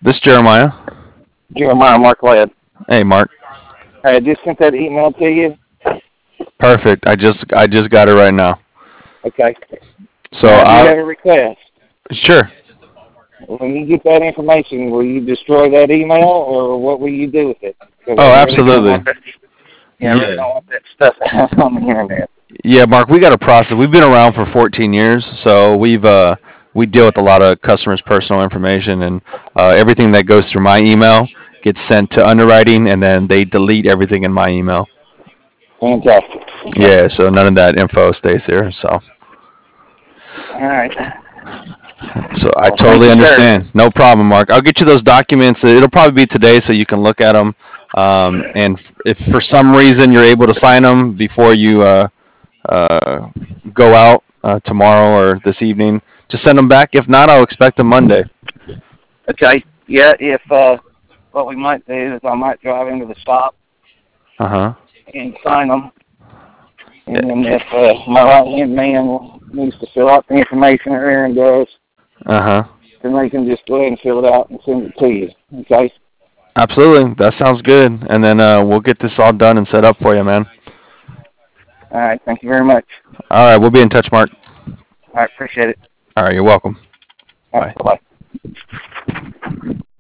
This is Jeremiah. Jeremiah Mark Ladd. Hey, Mark. I just sent that email to you. Perfect. I just got it right now. Okay. So Now, I do I have a request. sure. When you get that information, will you destroy that email, or what will you do with it? Because I Oh, really don't absolutely. want that. Yeah, I really Yeah. don't want that stuff out on the internet. Yeah, Mark, we got a process. We've been around for 14 years, so we deal with a lot of customers' personal information, and everything that goes through my email gets sent to underwriting, and then they delete everything in my email. Fantastic. Okay. Yeah, so none of that info stays there. All right. So I Well, thank totally you, sir. understand. No problem, Mark. I'll get you those documents. It'll probably be today, so you can look at them. And if for some reason you're able to sign them before you uh, go out tomorrow or this evening, just send them back. If not, I'll expect them Monday. Okay. Yeah. If what we might do is I might drive into the shop Uh huh. and sign them, Yeah. and then if my right hand man needs to fill out the information, or Aaron does, Uh huh. then they can just go ahead and fill it out and send it to you. Okay. Absolutely. That sounds good. And then we'll get this all done and set up for you, man. All right. Thank you very much. All right. We'll be in touch, Mark. All right. Appreciate it. All right. You're welcome. All right. Bye. Bye-bye.